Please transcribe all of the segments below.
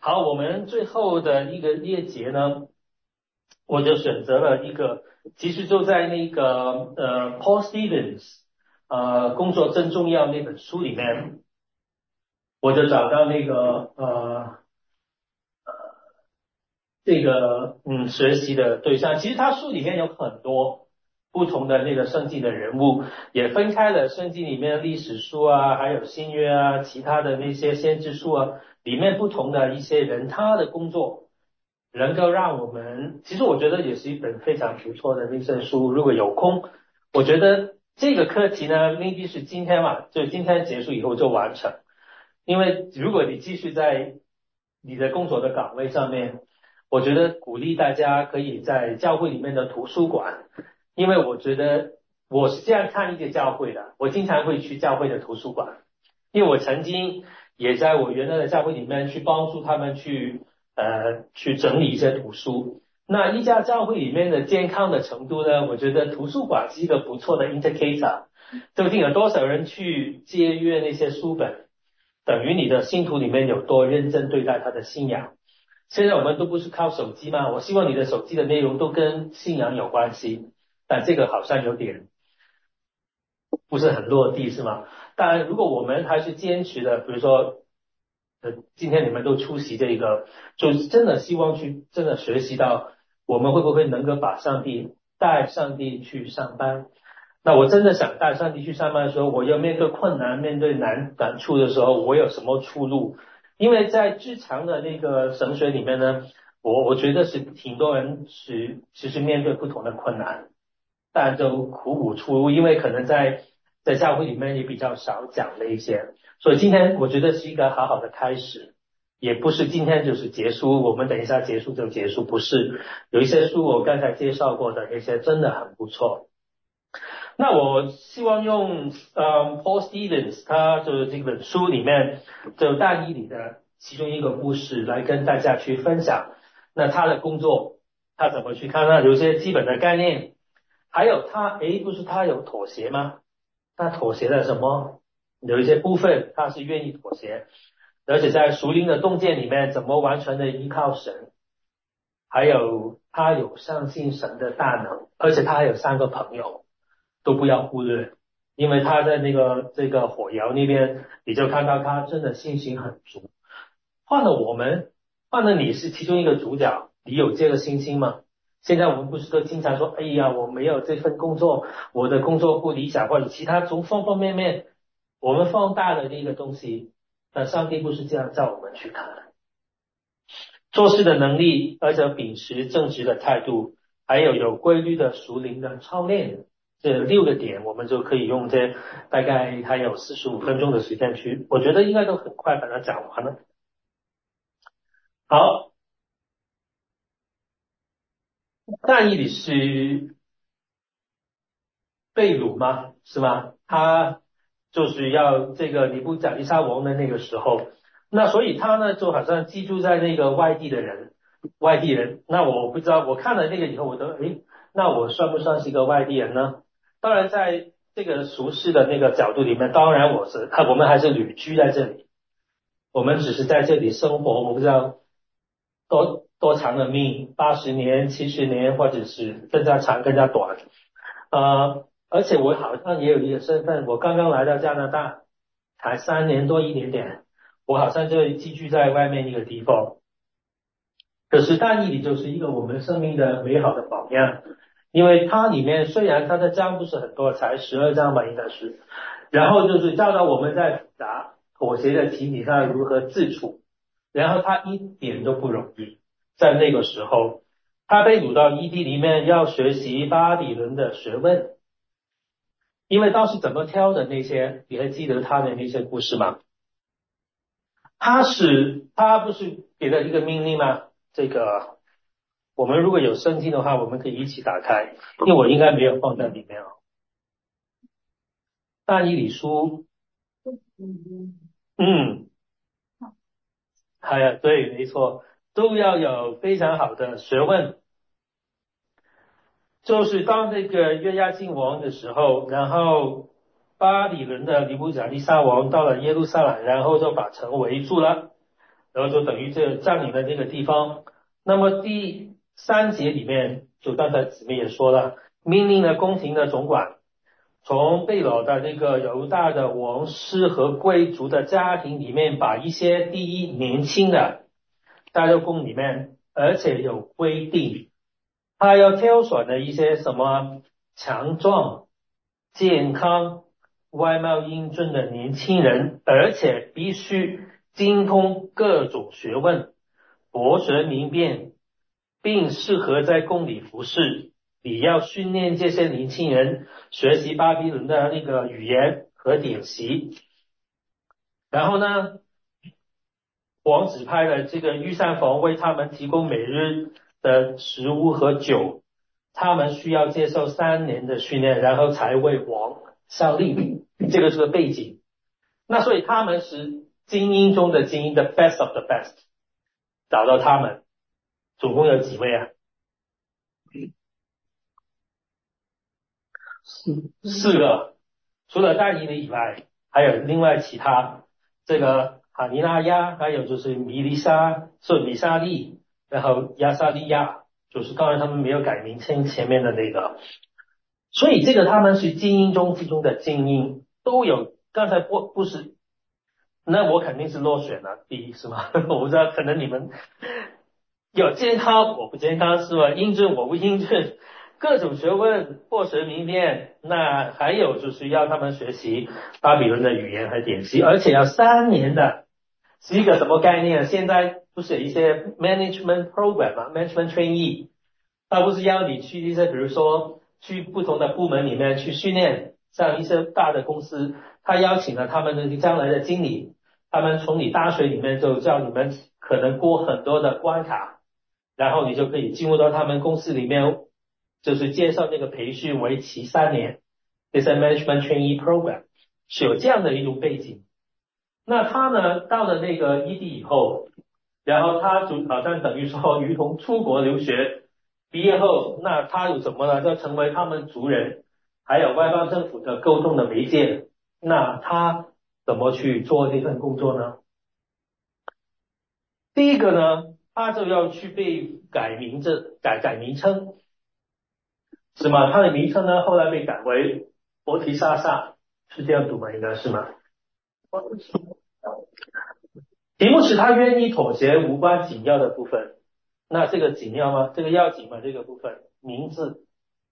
好，我们最后的一个列节呢，我就选择了一个，其实就在那个Paul Stevens 工作真重要那本书里面，我就找到那个这个学习的对象。其实他书里面有很多不同的那个圣经的人物，也分开了圣经里面的历史书啊，还有新约啊，其他的那些先知书啊，里面不同的一些人他的工作，能够让我们，其实我觉得也是一本非常不错的那些书。如果有空，我觉得这个课题呢，maybe 是今天嘛，就今天结束以后就完成。因为如果你继续在你的工作的岗位上面，我觉得鼓励大家可以在教会里面的图书馆，因为我觉得我是这样看一个教会的，我经常会去教会的图书馆，因为我曾经也在我原来的教会里面去帮助他们去整理一些图书。那一家教会里面的健康的程度呢，我觉得图书馆是一个不错的 indicator，究竟有多少人去借阅那些书本，等于你的信徒里面有多认真对待他的信仰。现在我们都不是靠手机吗？我希望你的手机的内容都跟信仰有关系，但这个好像有点不是很落地，是吗？当然，如果我们还是坚持的，比如说，今天你们都出席这个，就是真的希望去真的学习到，我们会不会能够把带上帝去上班？那我真的想带上帝去上班的时候，我要面对困难、面对难处的时候，我有什么出路？因为在日常的那个神学里面呢，我觉得是挺多人是其实面对不同的困难，但都苦无出路，因为可能在教会里面也比较少讲的一些，所以今天我觉得是一个好好的开始，也不是今天就是结束，我们等一下结束就结束，不是，有一些书我刚才介绍过的那些真的很不错。那我希望用Paul Stevens 他就是这本书里面就但以理的其中一个故事来跟大家去分享。那他的工作他怎么去看呢？有一些基本的概念，还有不是他有妥协吗？他妥协了什么？有一些部分他是愿意妥协，而且在属灵的洞见里面怎么完全的依靠神，还有他有相信神的大能，而且他还有三个朋友。都不要忽略，因为他在这个火窑那边，你就看到他真的信心很足。换了我们，换了你是其中一个主角，你有这个信心吗？现在我们不是都经常说，哎呀，我没有这份工作，我的工作不理想，或者其他从方方面面，我们放大了那个东西，但上帝不是这样叫我们去看的。做事的能力，而且秉持正直的态度，还有规律的属灵的操练，这6个点，我们就可以用这大概还有45分钟的时间去，我觉得应该都很快把它讲完了。好，但以理是被掳吗？是吗？他就是要这个尼布甲尼撒王的那个时候，那所以他呢就好像寄住在那个外地人。那我不知道，我看了那个以后，我都诶，那我算不算是一个外地人呢？当然，在这个俗世的那个角度里面，当然我们还是旅居在这里，我们只是在这里生活，我不知道多长的命，80年、70年，或者是更加长、更加短。而且我好像也有一个身份，我刚刚来到加拿大，才3年多一点点，我好像就寄居在外面一个地方。可是大义里就是一个我们生命的美好的榜样，因为它里面虽然它的章不是很多，才12章吧，应该是，然后就是教导我们在复杂妥协的情景上如何自处，然后他一点都不容易，在那个时候，他被掳到异地里面要学习巴比伦的学问。因为当时怎么挑的那些，你还记得他的那些故事吗？他不是给了一个命令吗？这个我们如果有圣经的话，我们可以一起打开，因为我应该没有放在里面哦。但以理书，嗯，哎呀，对，没错，都要有非常好的学问。就是当这个约雅敬王的时候，然后巴比伦的尼布甲尼撒王到了耶路撒冷，然后就把城围住了。 然后就等于这占领了这个地方。那么第3节里面，就刚才姊妹也说了，命令了宫廷的总管，从贝勒的那个犹大的王室和贵族的家庭里面，把一些第一年轻的带到宫里面，而且有规定，他要挑选的一些什么强壮、健康、外貌英俊的年轻人，而且必须精通各种学问，博学明辨，并适合在宫里服侍。你要训练这些年轻人学习巴比伦的那个语言和典籍。然后呢，王指派了这个御膳房为他们提供每日的食物和酒，他们需要接受3年的训练，然后才为王效力。这个是个背景。那所以他们是精英中的精英的 best of the best， 找到他们，总共有几位啊？4个，除了但以理以外，还有另外其他，这个哈尼拉亚，还有就是米沙利，然后亚萨利亚，就是当然他们没有改名称前面的那个，所以这个他们是精英中之中的精英，都有。刚才不是，那我肯定是落选了，第一是吗？我不知道，可能你们有健康，我不健康是吧？英俊我不英俊，各种学问或学明辨。那还有就是要他们学习巴比伦的语言和典籍，而且要3年的，是一个什么概念？现在不是有一些 management program 吗？management trainee，他不是要你去一些，比如说去不同的部门里面去训练，像一些大的公司，他邀请了他们的将来的经理，他们从你大学里面就叫你们可能过很多的关卡。然后你就可以进入到他们公司里面，就是接受那个培训，为期3年，这是 management trainee program， 是有这样的一种背景。那他呢，到了那个异地以后，然后他就好像等于说，如同出国留学，毕业后，那他有什么呢？要成为他们族人，还有外邦政府的沟通的媒介。那他怎么去做这份工作呢？第一个呢，他就要去被改名字，改名称，是吗？他的名称呢，后来被改为伯提莎撒，是这样读吗？应该是吗？题目是他愿意妥协无关紧要的部分。那这个紧要吗？这个要紧吗？这个部分名字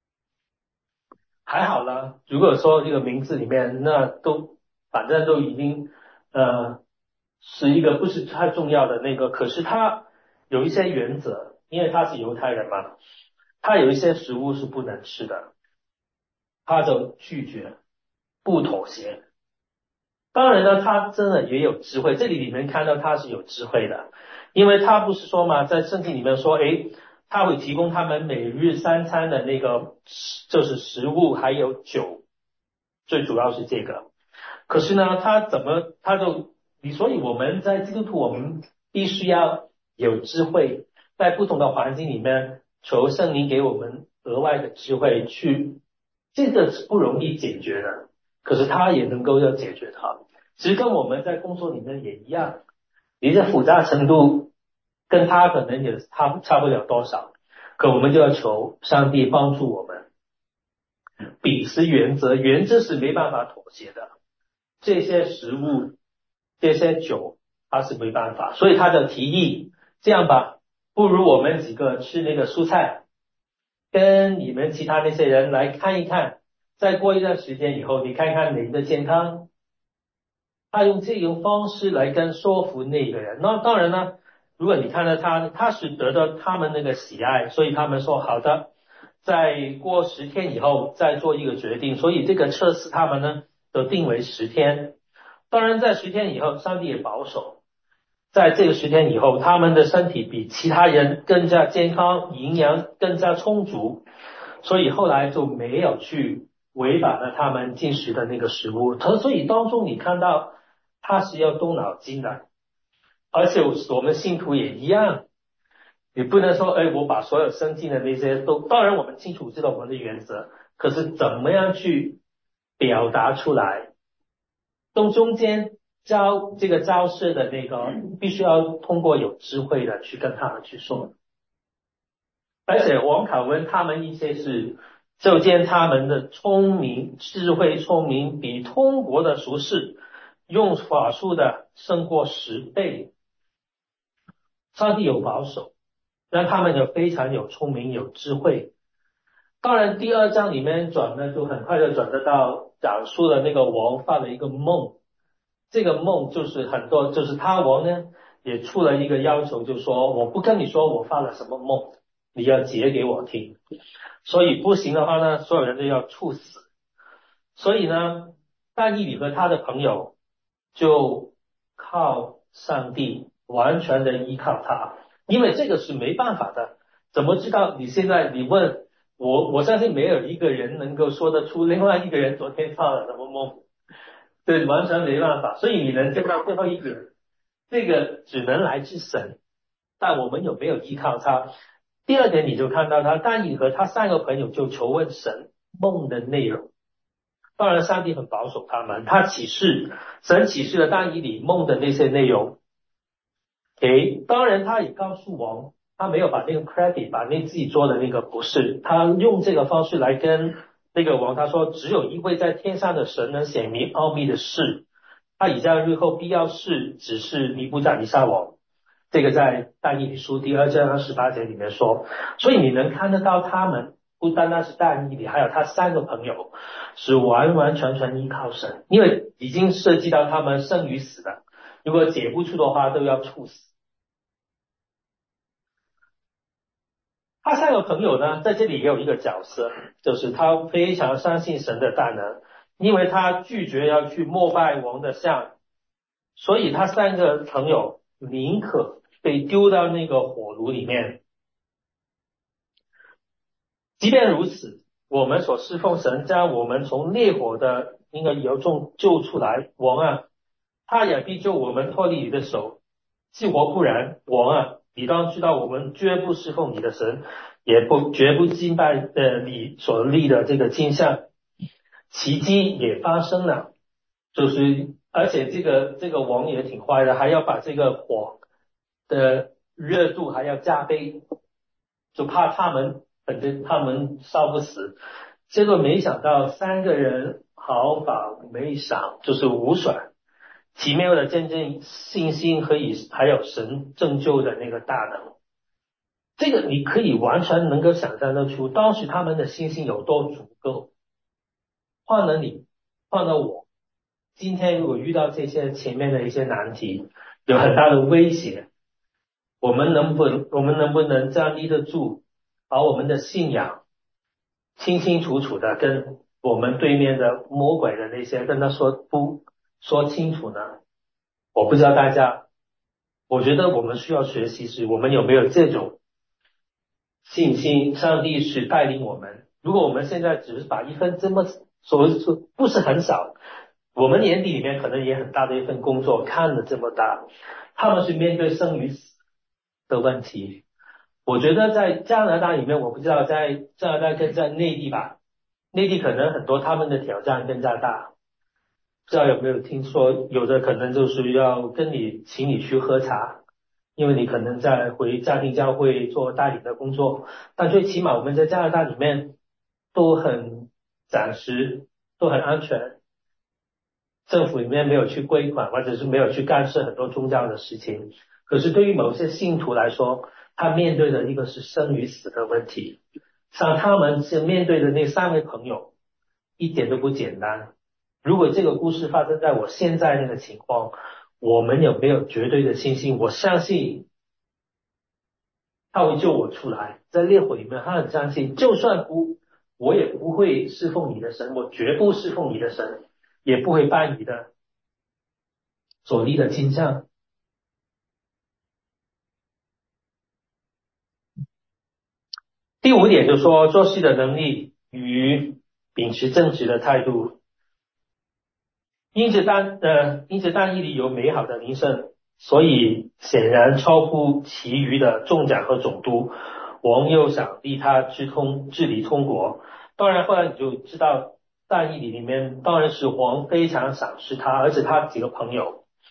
还好啦。如果说这个名字里面，那都反正都已经是一个不是太重要的那个，可是他有一些原则，因为他是犹太人嘛，他有一些食物是不能吃的，他就拒绝，不妥协。当然呢，他真的也有智慧，这里面看到他是有智慧的，因为他不是说嘛，在圣经里面说，诶，他会提供他们每日3餐的那个就是食物还有酒，最主要是这个。可是呢，所以我们在基督徒，我们必须要有智慧，在不同的环境里面，求圣灵给我们额外的智慧去，这个是不容易解决的，可是他也能够要解决它。其实跟我们在工作里面也一样，你的复杂程度跟他可能也差不了多少，可我们就要求上帝帮助我们。秉持原则，原则是没办法妥协的。这些食物、这些酒，他是没办法，所以他就提议这样吧，不如我们几个吃那个蔬菜，跟你们其他那些人来看一看，再过一段时间以后，你看看你的健康。他用这种方式来说服那个人。那当然呢，如果你看到他是得到他们那个喜爱，所以他们说好的，在过10天以后再做一个决定。所以这个测试他们呢都定为10天。当然在10天以后，上帝也保守，在这个10天以后，他们的身体比其他人更加健康，营养更加充足，所以后来就没有去违反了他们进食的那个食物。所以当中你看到他是要动脑筋的，而且我们信徒也一样，你不能说，哎，我把所有生进的那些都，当然我们清楚知道我们的原则，可是怎么样去表达出来，中间交涉的那个，必须要通过有智慧的去跟他们去说。而且王考问他们一些事，就见他们的智慧聪明比通国的术士用法术的胜过10倍。上帝有保守，让他们非常有聪明有智慧。当然第2章里面转呢，就很快的转得到讲述了那个王发了一个梦。这个梦就是就是他王呢也出了一个要求，就说我不跟你说我发了什么梦，你要解给我听。所以不行的话呢，所有人都要处死。所以呢，但以理和他的朋友就靠上帝，完全的依靠他，因为这个是没办法的。怎么知道你现在你问我相信没有一个人能够说得出另外一个人昨天发了什么梦。对，完全没办法。所以你能见到最后一点，这个只能来自神，但我们有没有依靠他？第2点，你就看到他但以理和他3个朋友就求问神梦的内容。当然上帝很保守他们，神启示了但以理梦的那些内容。当然他也告诉王，他没有把那个 credit 把那自己做的那个不是，他用这个方式来跟那个王，他说只有一位在天上的神能显明奥秘的事，他以下日后必要是指示尼布甲尼撒王。这个在但以理书第2章18节里面说。所以你能看得到他们不单单是但以理，还有他3个朋友是完完全全依靠神，因为已经涉及到他们生与死的，如果解不出的话都要处死。他3个朋友呢，在这里也有一个角色，就是他非常相信神的大能，因为他拒绝要去膜拜王的像，所以他3个朋友宁可被丢到那个火炉里面。即便如此，我们所侍奉神将我们从烈火的那个窑中救出来，王啊，他也必救我们脱离你的手。既或不然，王啊，你当知道我们绝不侍奉你的神，绝不敬拜你所立的这个金像。奇迹也发生了，而且这个王也挺坏的，还要把这个火的热度还要加倍，就怕反正他们烧不死。结果没想到3个人毫发没伤，就是无损，奇妙的见证信心还有神拯救的那个大能。这个你可以完全能够想象得出当时他们的信心有多足够。换了你，换了我，今天如果遇到这些前面的一些难题，有很大的威胁，我们能不能站立得住，把我们的信仰清清楚楚的跟我们对面的魔鬼的那些跟他说清楚呢？我不知道大家，我觉得我们需要学习是我们有没有这种信心，上帝是带领我们。如果我们现在只是把一份这么说不是很少，我们年底里面可能也很大的一份工作看得这么大，他们是面对生与死的问题。我觉得在加拿大里面，我不知道在加拿大跟在内地吧，内地可能很多他们的挑战更加大。不知道有没有听说，有的可能就是要请你去喝茶，因为你可能在回家庭教会做带领的工作。但最起码我们在加拿大里面都很暂时，都很安全，政府里面没有去规管，或者是没有去干涉很多宗教的事情。可是对于某些信徒来说，他面对的一个是生与死的问题，像他们是面对的那3位朋友一点都不简单。如果这个故事发生在我现在那个情况，我们有没有绝对的信心？我相信他会救我出来，在烈火里面，他很相信，就算我也不会侍奉你的神，我绝不侍奉你的神，也不会拜你的所立的金像。第5点就是说，做事的能力与秉持正直的态度。因此但以理有美好的名声，所以显然超乎其余的众长和总督。王又想立他治理通国。当然后来你就知道但以理里面当然是王非常赏识他，而且他几个朋友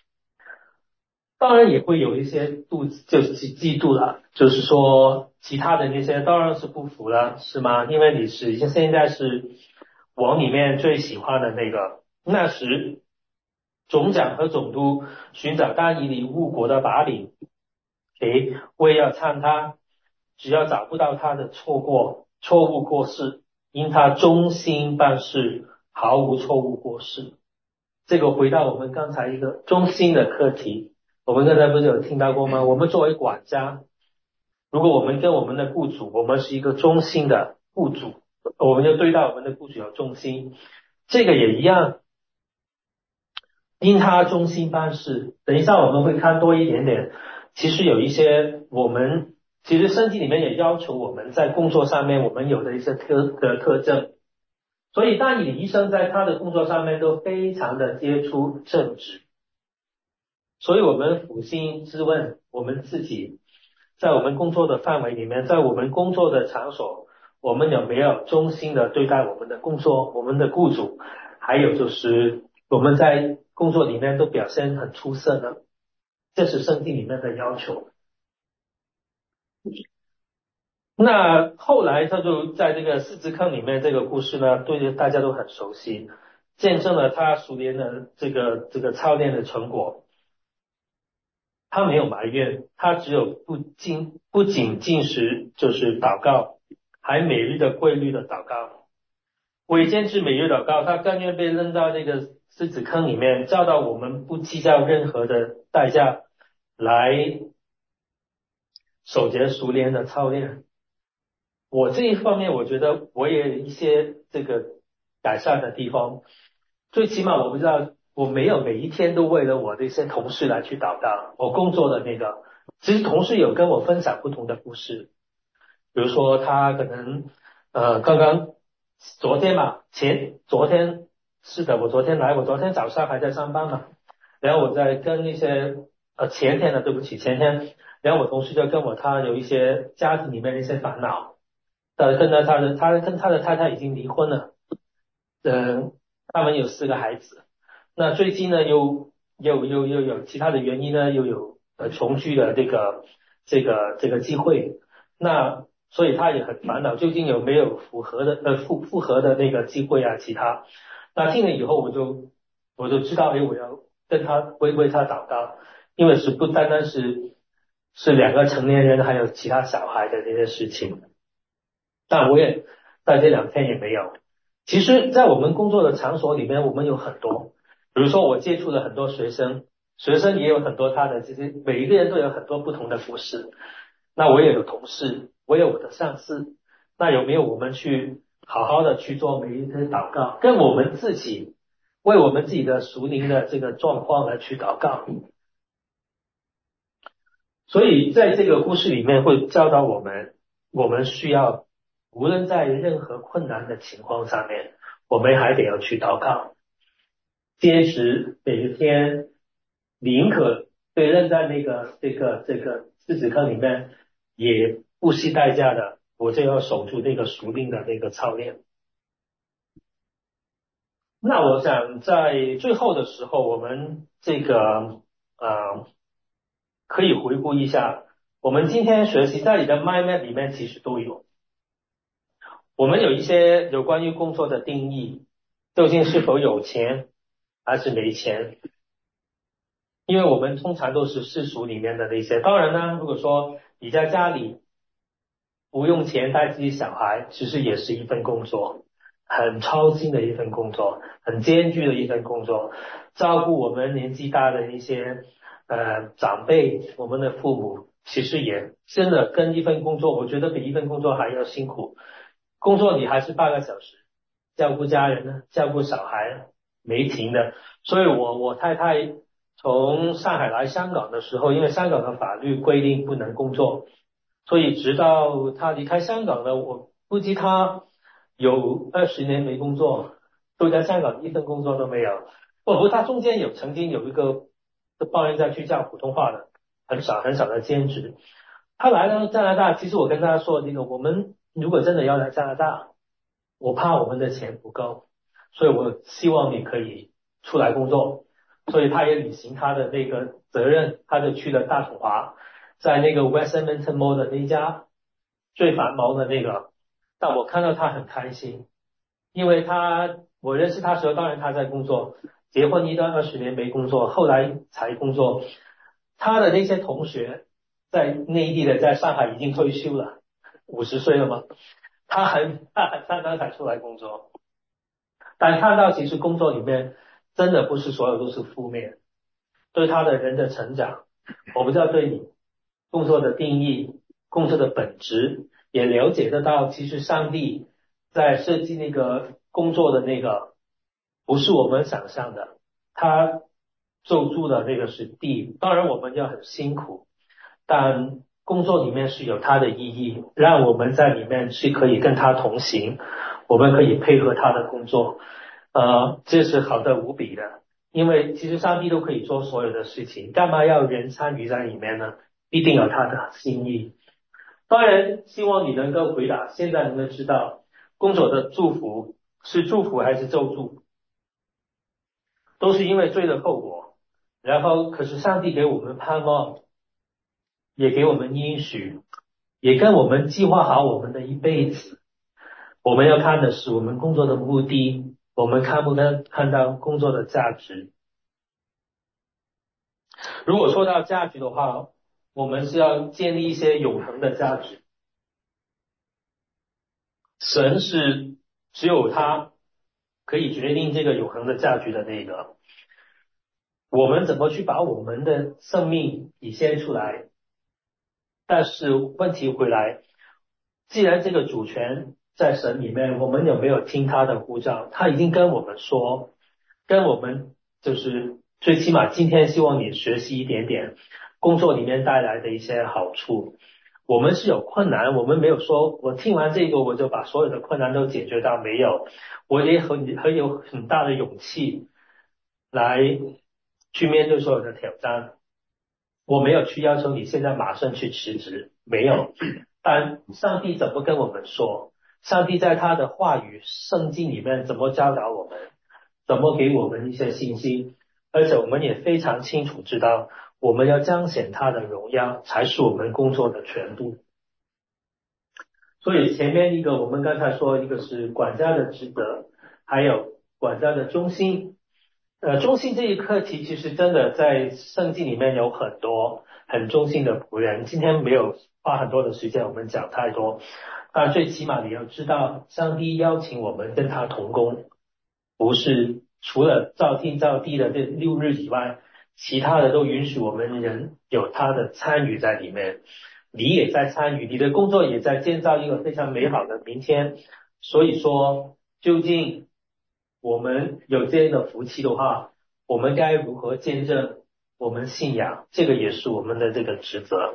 当然也会有一些就是嫉妒了，就是说其他的那些当然是不服了，是吗？因为你是现在是王里面最喜欢的那个。那时总长和总督寻找但以理误国的把柄，为要参他，只要找不到他的错误过失，因他忠心办事，毫无错误过失。这个回到我们刚才一个中心的课题，我们刚才不是有听到过吗？我们作为管家，如果我们跟我们的雇主，我们是一个忠心的雇主，我们就对待我们的雇主有忠心，这个也一样，因他忠心办事。等一下我们会看多一点点，其实有一些其实圣经里面也要求我们在工作上面我们有的一些特征。所以但以理医生在他的工作上面都非常的接触正直，所以我们扪心自问，我们自己在我们工作的范围里面，在我们工作的场所，我们有没有忠心的对待我们的工作，我们的雇主，还有就是我们在工作里面都表现很出色呢？这是圣经里面的要求。那后来他就在这个狮子坑里面这个故事呢，对大家都很熟悉，见证了他熟练的这个操练的成果。他没有埋怨，他只有不仅进食就是祷告，还每日的规律的祷告。为坚持每日祷告，他甘愿被扔到这个狮子坑里面，教导我们不计较任何的代价来守节熟练的操练。我这一方面，我觉得我也有一些这个改善的地方。最起码我不知道，我没有每一天都为了我的一些同事来去祷告。我工作的那个，其实同事有跟我分享不同的故事，比如说他可能刚刚昨天吧，昨天是的，我昨天早上还在上班嘛，然后我在跟一些前天的，对不起，前天，然后我同事就跟他有一些家庭里面的一些烦恼。他跟他的太太已经离婚了，嗯，他们有4个孩子。那最近呢，又有其他的原因呢，又有重聚的这个机会。那所以他也很烦恼，究竟有没有复合的那个机会啊？其他。那听了以后，我就知道，我要跟他为他祷告，因为不单单是2个成年人，还有其他小孩的这些事情。但我也在这2天也没有。其实，在我们工作的场所里面，我们有很多，比如说我接触了很多学生，学生也有很多他的这些，每一个人都有很多不同的故事。那我也有同事，我有我的上司，那有没有我们去好好的去做每一天祷告，跟我们自己为我们自己的属灵的这个状况来去祷告？所以在这个故事里面会教导我们，我们需要无论在任何困难的情况上面，我们还得要去祷告，坚持每一天，宁可被扔在这个狮子坑里面，也不惜代价的，我就要守住那个属灵的那个操练。那我想在最后的时候，我们可以回顾一下，我们今天学习在你的 mind map 里面其实都有，我们有一些有关于工作的定义，究竟是否有钱还是没钱？因为我们通常都是世俗里面的那些，当然呢，如果说你在家里不用钱带自己小孩，其实也是一份工作，很操心的一份工作，很艰巨的一份工作。照顾我们年纪大的一些长辈，我们的父母，其实也真的跟一份工作，我觉得比一份工作还要辛苦。工作你还是8个小时，照顾家人呢，照顾小孩，没停的。所以我太太从上海来香港的时候，因为香港的法律规定不能工作。所以直到他离开香港了，我估计他有20年没工作，都在香港一份工作都没有。不过他中间曾经有一个帮人家去教普通话的，很少很少的兼职。他来了加拿大，其实我跟他说，我们如果真的要来加拿大，我怕我们的钱不够，所以我希望你可以出来工作。 所以他也履行他的那个责任，他就去了大统华，在那个 Westminster Mall 的那家最繁忙的那个，但我看到他很开心，因为我认识他时候，当然他在工作，结婚1到20年没工作，后来才工作。他的那些同学在内地的，在上海已经退休了，50岁了嘛，他才出来工作。但看到其实工作里面真的不是所有都是负面，对他的人的成长，我不知道对你工作的定义、工作的本质也了解得到，其实上帝在设计那个工作的那个不是我们想象的，他做出的那个是地，当然我们要很辛苦，但工作里面是有它的意义，让我们在里面是可以跟他同行，我们可以配合他的工作，这是好的无比的。因为其实上帝都可以做所有的事情，干嘛要人参与在里面呢？一定有他的心意。当然，希望你能够回答，现在能够知道工作的祝福是祝福还是咒诅，都是因为罪的后果。然后，可是上帝给我们盼望，也给我们应许，也跟我们计划好我们的一辈子。我们要看的是我们工作的目的，我们看到工作的价值。如果说到价值的话，我们是要建立一些永恒的价值。神是只有他可以决定这个永恒的价值的那个。我们怎么去把我们的生命体现出来？但是问题回来，既然这个主权在神里面，我们有没有听他的呼召？他已经跟我们说，跟我们就是最起码今天希望你学习一点点工作里面带来的一些好处。我们是有困难，我们没有说我听完这个我就把所有的困难都解决到没有，我也很有很大的勇气来去面对所有的挑战。我没有去要求你现在马上去辞职，没有。但上帝怎么跟我们说？上帝在他的话语圣经里面怎么教导我们？怎么给我们一些信息？而且我们也非常清楚知道，我们要彰显他的荣耀，才是我们工作的全部。所以前面一个我们刚才说，一个是管家的职责，还有管家的忠心。忠心这一课题其实真的在圣经里面有很多很忠心的仆人。今天没有花很多的时间我们讲太多，但最起码你要知道，上帝邀请我们跟他同工，不是除了造天造地的这6日以外，其他的都允许我们人有他的参与在里面。你也在参与，你的工作也在建造一个非常美好的明天。所以说，究竟我们有这样的福气的话，我们该如何见证我们信仰？这个也是我们的这个职责。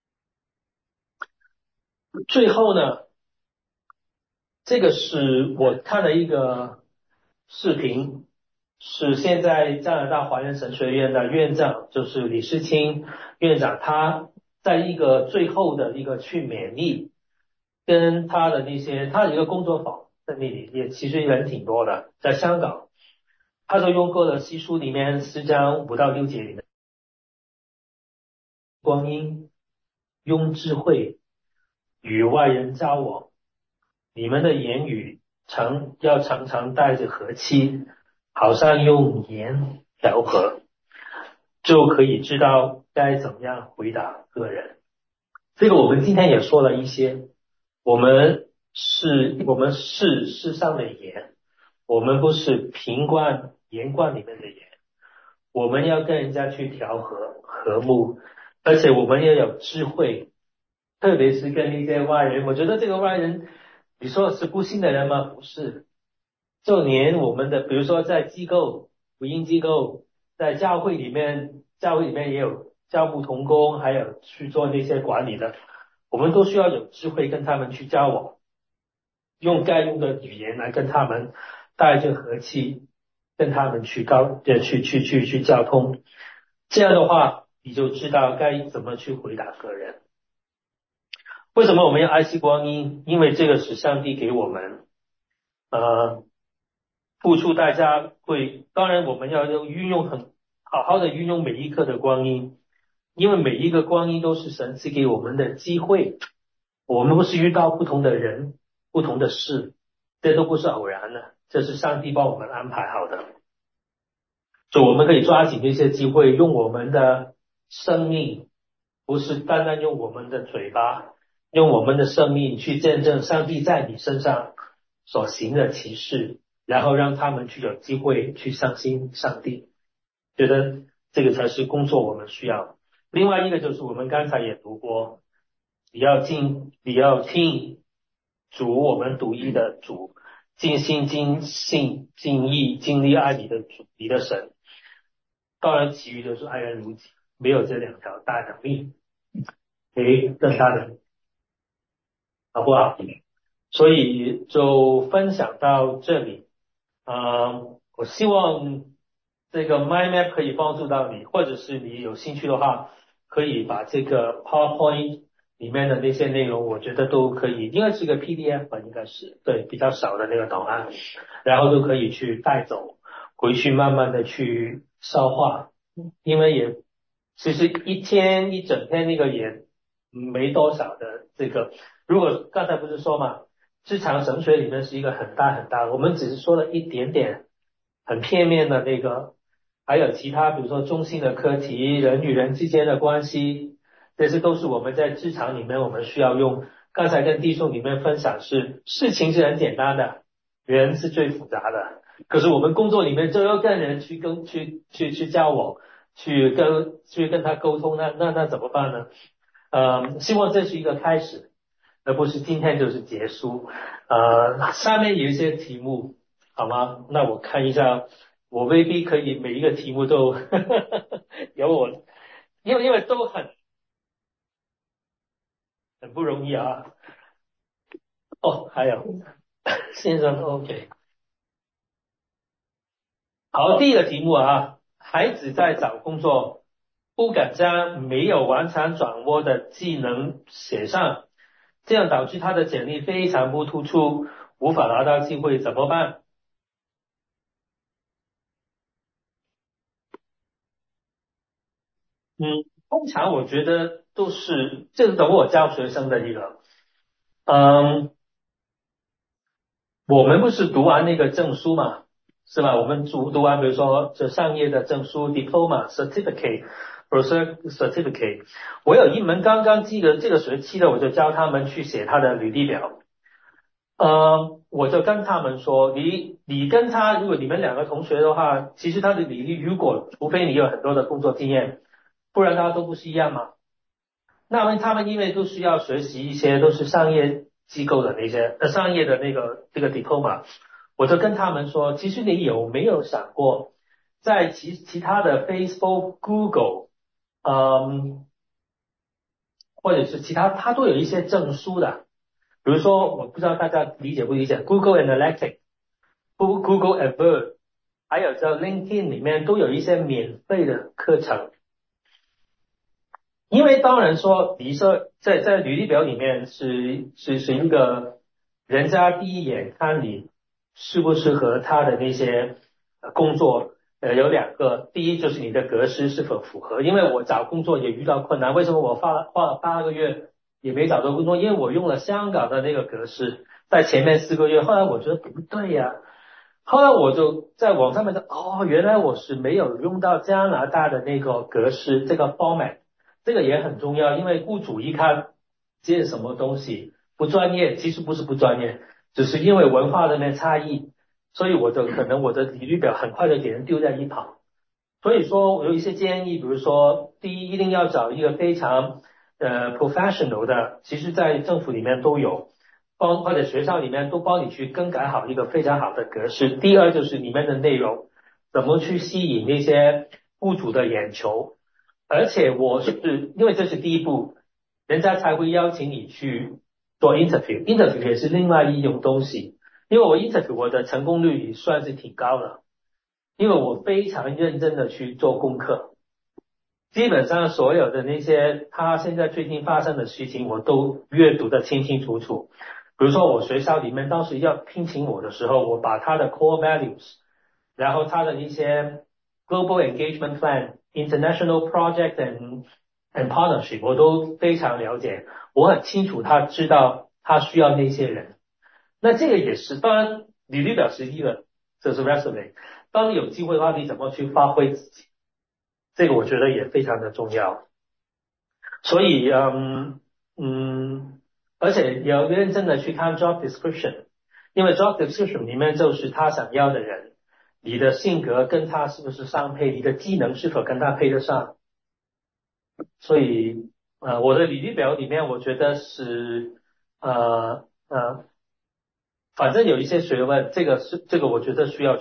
最后呢，这个是我看了一个视频，是现在加拿大华人神学院的院长，就是李世清院长，他在一个最后的一个去勉励，跟他的那些，他有一个工作坊在那里，也其实人挺多的，在香港，他就用过了西书里面4章5到6节里面，光阴用智慧与外人交往。你们的言语要常常带着和气，好像用盐调和，就可以知道该怎么样回答个人。这个我们今天也说了一些，我们是世上的盐，我们不是瓶罐盐罐里面的盐，我们要跟人家去调和睦，而且我们要有智慧，特别是跟那些外人。我觉得这个外人，你说是不信的人吗？不是，就连我们的，比如说在机构、福音机构，在教会里面也有教牧同工，还有去做那些管理的，我们都需要有智慧跟他们去交往，用该用的语言来跟他们带着和气，跟他们去交通。这样的话，你就知道该怎么去回答个人。为什么我们要爱惜光阴？因为这个是上帝给我们，付出代价会，当然我们要运用好好的运用每一刻的光阴，因为每一个光阴都是神赐给我们的机会。我们不是遇到不同的人、不同的事，这都不是偶然的，这是上帝帮我们安排好的。所以我们可以抓紧这些机会，用我们的生命，不是单单用我们的嘴巴，用我们的生命去见证上帝在你身上所行的奇事，然后让他们去有机会去相信上帝。觉得这个才是工作我们需要。另外一个就是我们刚才也读过，你要听主我们独一的主，尽心尽性尽意尽力爱你的主你的神。当然，其余就是爱人如己，没有这两条大的命，诶，更大的，好不好？所以就分享到这里。我希望这个 mind map 可以帮助到你，或者是你有兴趣的话，可以把这个 PowerPoint 里面的那些内容，我觉得都可以，应该是个 PDF 吧，应该是对比较少的那个档案，然后都可以去带走，回去慢慢的去消化，因为也其实一天一整天那个也没多少的这个，如果刚才不是说嘛。日常神学里面是一个很大很大的，我们只是说了一点点很片面的那个，还有其他比如说中性的课题，人与人之间的关系，这些都是我们在职场里面我们需要用。刚才跟弟兄里面分享是事情是很简单的，人是最复杂的，可是我们工作里面就要跟人去交往，去跟他沟通，那怎么办呢？希望这是一个开始。而不是今天就是结束。下面有一些题目，好吗？那我看一下，我未必可以每一个题目都有我，因为都很不容易啊。哦，还有先生，OK，好，第一个题目啊，孩子在找工作，不敢将没有完全掌握的技能写上，这样导致他的简历非常不突出，无法拿到机会，怎么办？嗯，通常我觉得都是，这是等我教学生的一个，嗯，我们不是读完那个证书嘛，是吧？我们读完，比如说这商业的证书 diploma certificate p r o f e certificate，我有一门刚刚这个学期的，我就教他们去写他的履历表。我就跟他们说，你跟他，如果你们两个同学的话，其实他的履历，如果除非你有很多的工作经验，不然大家都不是一样嘛。那么他们因为都需要学习一些都是商业机构的那些商业的这个 diploma，我就跟他们说，其实你有没有想过，在其他的 Facebook、Google，或者是其他，它都有一些证书的，比如说我不知道大家理解不理解，Google Analytics、Google Adverts，还有叫 LinkedIn 里面都有一些免费的课程。因为当然说，比如说在履历表里面是一个人家第一眼看你适不适合他的那些工作，有两个，第一就是你的格式是否符合。因为我找工作也遇到困难，为什么我花了8个月也没找到工作？因为我用了香港的那个格式，在前面4个月，后来我觉得不对呀，后来我就在网上面说，哦，原来我是没有用到加拿大的那个格式，这个 format。这个也很重要，因为雇主一看这是什么东西不专业，其实不是不专业，只是因为文化的那差异，所以可能我的履历表很快就给人丢在一旁。所以说我有一些建议，比如说第一，一定要找一个非常professional 的，其实在政府里面都有，或者学校里面都帮你去更改好一个非常好的格式。第二就是里面的内容怎么去吸引那些雇主的眼球。而且我是因为这是第一步，人家才会邀请你去做 interview，interview 也是另外一种东西。因为我 interview 我的成功率也算是挺高的，因为我非常认真的去做功课，基本上所有的那些他现在最近发生的事情，我都阅读的清清楚楚。比如说我学校里面当时要聘请我的时候，我把他的 core values，然后他的一些 global engagement plan, international project and partnership 我都非常了解，我很清楚他知道他需要那些人。那这个也是，当然履历表是一个，这是 resume。当你有机会的话，你怎么去发挥自己，这个我觉得也非常的重要。所以而且要认真的去看 job description，因为 job description 里面就是他想要的人，你的性格跟他是不是相配，你的技能是否跟他配得上。所以我的履历表里面，我觉得是反正有一些学问，这个我觉得需要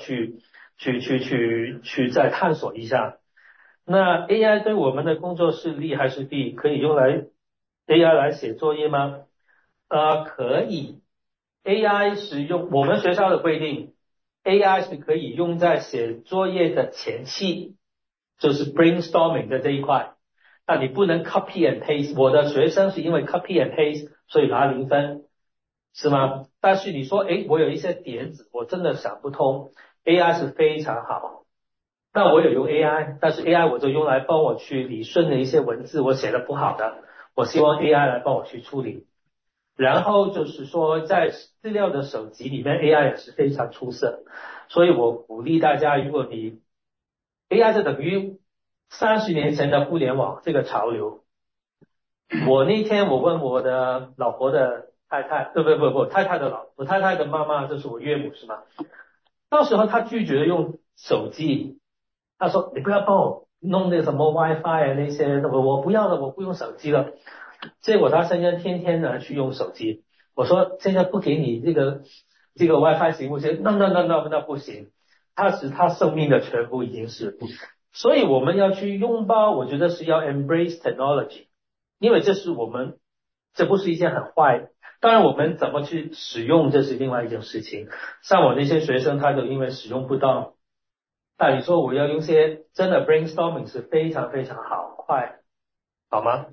去再探索一下。那 AI 对我们的工作是利还是弊？可以用来 AI 来写作业吗？可以。AI 是用我们学校的规定，AI 是可以用在写作业的前期，就是 brainstorming 的这一块。那你不能 copy and paste。我的学生是因为 copy and paste，所以拿0分，是吗？但是你说，诶，我有一些点子，我真的想不通，AI 是非常好。那我有用 AI，但是 AI 我就用来帮我去理顺的一些文字，我写的不好的，我希望 AI 来帮我去处理。然后就是说，在资料的手集里面，AI 也是非常出色，所以我鼓励大家，如果你 AI 就等于30年前的互联网这个潮流。我那天我问我的老婆的太太，不，我太太的妈妈就是我岳母是吗？到时候她拒绝用手机，她说你不要帮我弄那个什么 WiFi 啊那些，我不要了，我不用手机了。结果她现在天天的去用手机，我说现在不给你这个 WiFi 行不行？那不行，它是他生命的全部已经是，所以我们要去拥抱，我觉得是要 embrace technology。因为这不是一件很坏，当然我们怎么去使用这是另外一件事情。像我那些学生，他就因为使用不当，但你说我要用些真的 brainstorming 是非常非常好，快，好吗？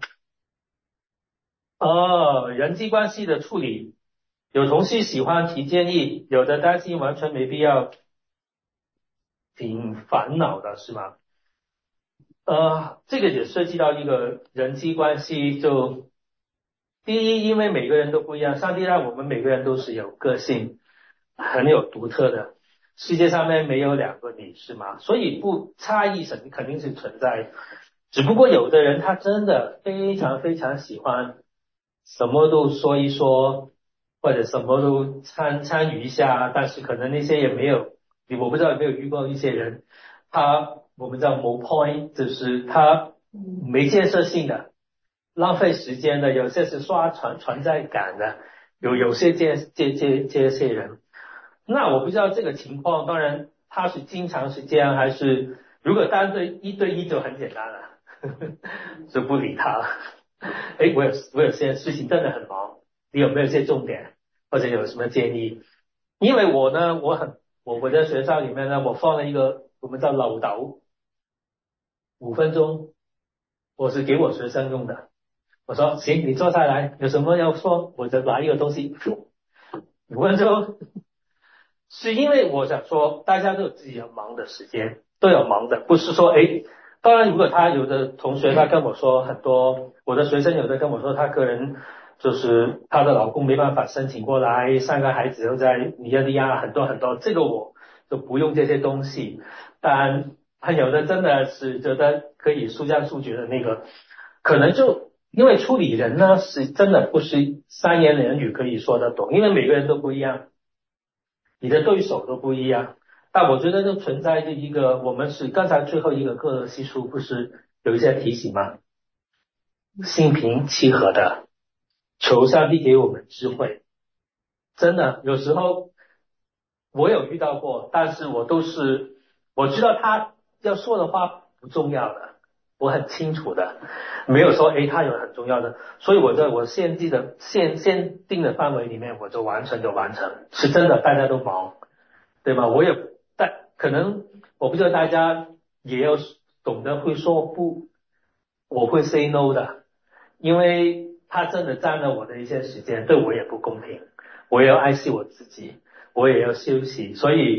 人际关系的处理，有同事喜欢提建议，有的担心完全没必要，挺烦恼的是吗？这个也涉及到一个人际关系，就第一，因为每个人都不一样，上帝让我们每个人都是有个性，很有独特的。世界上面没有两个你是吗？所以不差异是肯定是存在，只不过有的人他真的非常非常喜欢什么都说一说，或者什么都参与一下，但是可能那些也没有，我不知道有没有遇过一些人，我们叫谋 point，就是他没建设性的。浪费时间的，有些是刷存在感的，有些这些人，那我不知道这个情况，当然他是经常是这样，还是如果1对1就很简单了，就不理他了。诶，我有些事情真的很忙，你有没有一些重点，或者有什么建议？因为我呢，我在学校里面呢，我放了一个我们叫老豆5分钟，我是给我学生用的。我说行，你坐下来，有什么要说，我就拿一个东西。5分钟，是因为我想说，大家都有自己要忙的时间，都有忙的，不是说诶，当然如果他有的同学他跟我说很多，我的学生有的跟我说他个人就是她的老公没办法申请过来，3个孩子又在尼日利亚，很多很多，这个我就不用这些东西。但有的真的是觉得可以速战速决的那个，可能就因为处理人呢是真的不是3言2语可以说得懂，因为每个人都不一样。你的对手都不一样。但我觉得就存在着一个，我们是刚才最后一个课的系数不是有一些提醒吗？心平气和的，求上帝给我们智慧。真的，有时候我有遇到过，但是我知道他要说的话不重要的，我很清楚的，没有说诶他有很重要的，所以我在我限定的范围里面，我就完成就完成，是真的大家都忙。对吧？但可能我不知道大家也要懂得会说不，我会 say no 的，因为他真的占了我的一些时间，对我也不公平，我也要爱惜我自己，我也要休息，所以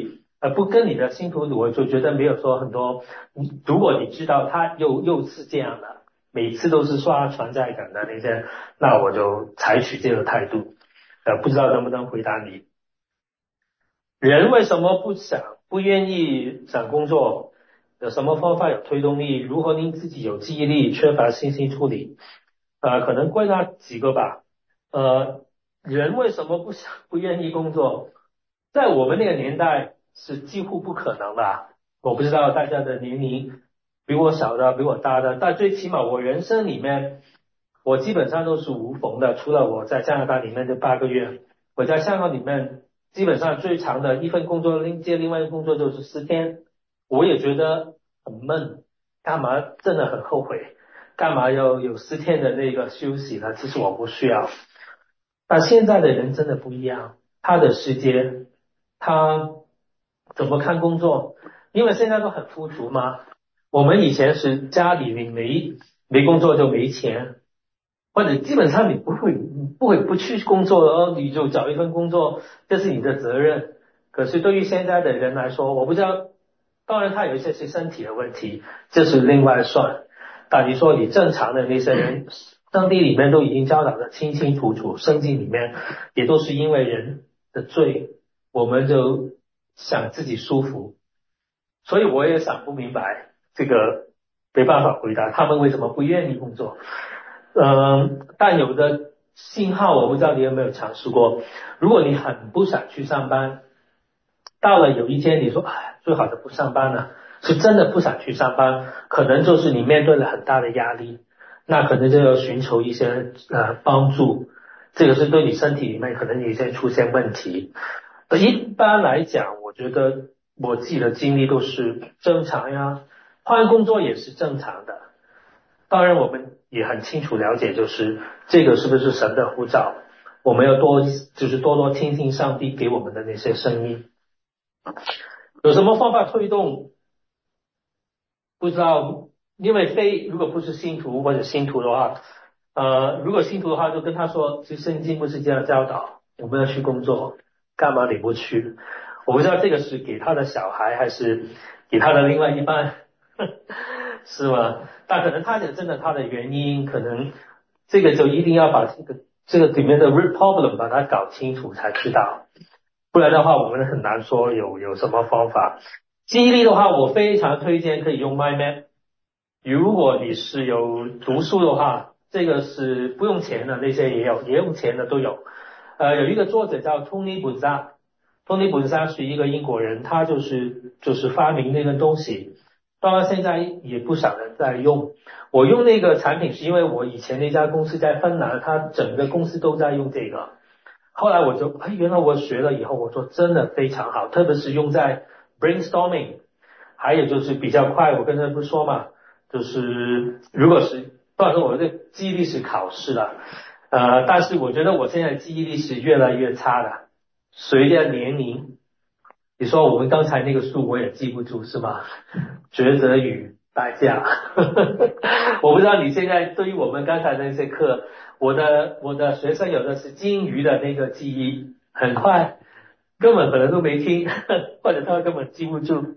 不跟你的信徒，我就觉得没有说很多。如果你知道他又是这样的，每次都是刷存在感的那些，那我就采取这个态度。不知道能不能回答你？人为什么不愿意找工作？有什么方法有推动力？如何令自己有记忆力，缺乏信息处理？可能归纳几个吧。人为什么不愿意工作？在我们那个年代是几乎不可能的。我不知道大家的年龄，比我小的，比我大的，但最起码我人生里面，我基本上都是无缝的，除了我在加拿大里面的8个月，我在香港里面基本上最长的一份工作接另外一个工作就是4天，我也觉得很闷，干嘛真的很后悔。干嘛要有4天的那个休息呢？其实我不需要。那现在的人真的不一样，他的时间，他怎么看工作？因为现在都很富足嘛。我们以前是家里你没工作就没钱，或者基本上你不会不去工作哦，你就找一份工作，这是你的责任。可是对于现在的人来说，我不知道，当然他有一些是身体的问题，这是另外算。但你说你正常的那些人，圣经里面都已经教导的清清楚楚，圣经里面也都是因为人的罪，我们就想自己舒服，所以我也想不明白这个，没办法回答他们为什么不愿意工作。但有的信号我不知道你有没有尝试过，如果你很不想去上班，到了有一天你说，哎，最好的不上班了，是真的不想去上班，可能就是你面对了很大的压力，那可能就要寻求一些帮助，这个是对你身体里面可能有一些出现问题。一般来讲，我觉得我自己的经历都是正常呀，换工作也是正常的。当然，我们也很清楚了解，就是这个是不是神的呼召，我们要多多听听上帝给我们的那些声音。有什么方法推动？不知道，因为如果不是信徒或者信徒的话，如果信徒的话，就跟他说，其实圣经不是这样教导，我们要去工作，干嘛你不去？我不知道这个是给他的小孩还是给他的另外一半，是吗？但可能他有真的他的原因，可能这个就一定要把这个里面的 root problem 把它搞清楚才知道。不然的话，我们很难说有什么方法。记忆力的话，我非常推荐可以用 MindMap。如果你是有读书的话，这个是不用钱的，那些也用钱的都有。有一个作者叫 Tony Buzan，Tony Buzan 是一个英国人，他就是发明那个东西，当然现在也不少人在用。我用那个产品是因为我以前那家公司在芬兰，它整个公司都在用这个。后来我就，原来我学了以后，我说真的非常好，特别是用在 brainstorming，还有就是比较快。我刚才不是说嘛，就是如果是，当然说我的记忆力是考试了，但是我觉得我现在记忆力是越来越差的，随着年龄。你说我们刚才那个数我也记不住是吗？抉择与代价。我不知道你现在对于我们刚才的那些课，我的学生有的是金鱼的那个记忆很快，根本可能都没听，或者他根本记不住。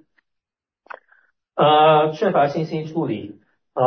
缺乏信息处理，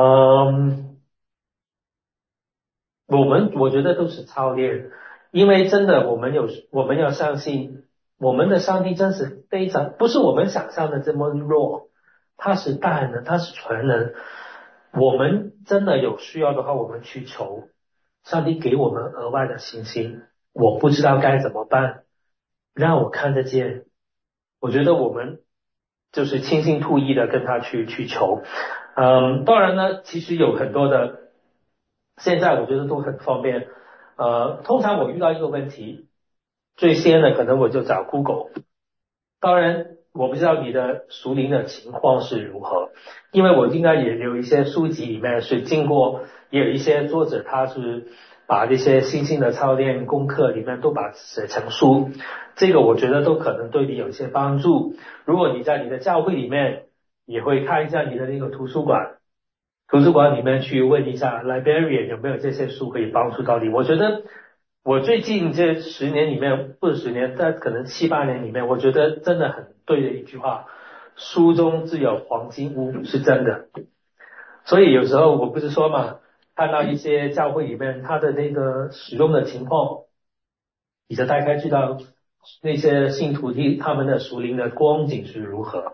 我觉得都是操练，因为真的我们要相信我们的上帝真是非常不是我们想象的这么弱，他是大能，他是全能。我们真的有需要的话，我们去求上帝给我们额外的信心。我不知道该怎么办，让我看得见。我觉得我们就是倾心吐意的跟他去求。当然呢，其实有很多的。现在我觉得都很方便。通常我遇到一个问题，最先的可能我就找 Google。当然，我不知道你的属灵的情况是如何，因为我应该也有一些书籍里面是经过，也有一些作者他是把这些新兴的操练功课里面都把写成书，这个我觉得都可能对你有一些帮助。如果你在你的教会里面也会看一下你的那个图书馆里面去问一下 librarian 有没有这些书可以帮助到你。我觉得我最近这10年里面，不是10年，在可能7、8年里面，我觉得真的很对的一句话：书中自有黄金屋，是真的。所以有时候我不是说嘛，看到一些教会里面他的那个使用的情况，你就大概知道那些信徒他们的属灵的光景是如何。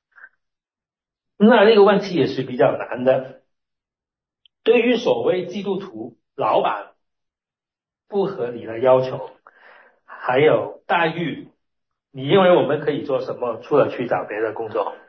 那个问题也是比较难的。对于所谓基督徒老板不合理的要求，还有待遇，你认为我们可以做什么？除了去找别的工作？